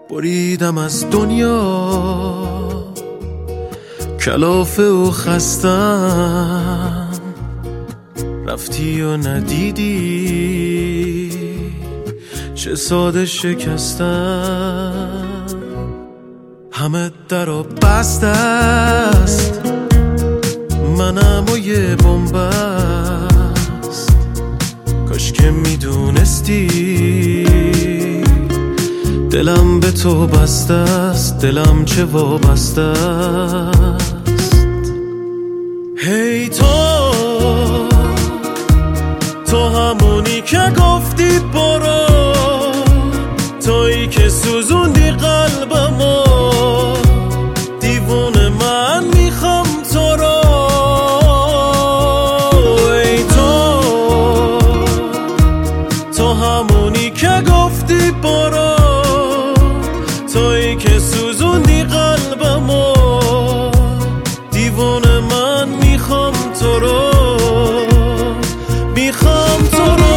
بریدم از دنیا کلافه و خستم، رفتی و ندیدی چه ساده شکستم. همه درا بسته است، منم و یه بنبست. کاش که میدونستی دلم به تو بسته است، دلم چه وابسته است. هی تو همونی که گفتی برو، تویی که سوزوندی قلبمو، دیوونه من میخوام تو رو. ای تو همونی که گفتی برو، تویی که سوزوندی قلبمو، دیوونه من میخوام تو رو، میخوام تو رو.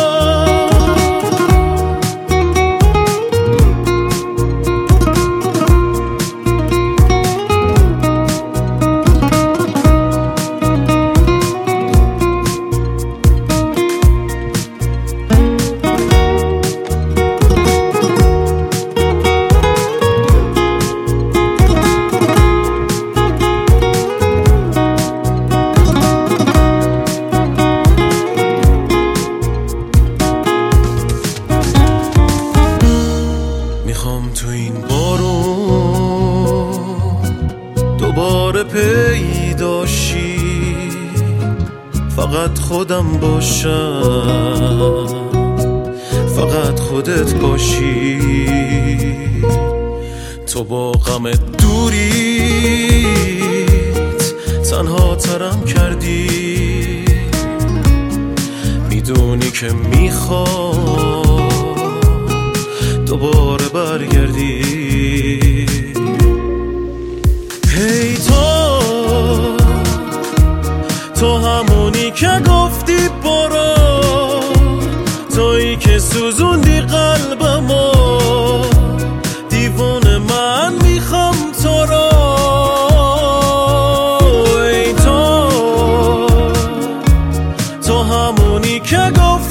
میخوام تو این بارون دوباره پیدا شی، فقط خودم باشم، فقط خودت باشی. تو با غم دوریت تنها ترم کردی، میدونی که میخوام دوباره برگردی. هی تو همونی که گفتی برو، تویی که سوزوندی قلبمو، دیوونه من میخوام تو رو. ای تو همونی که گفتی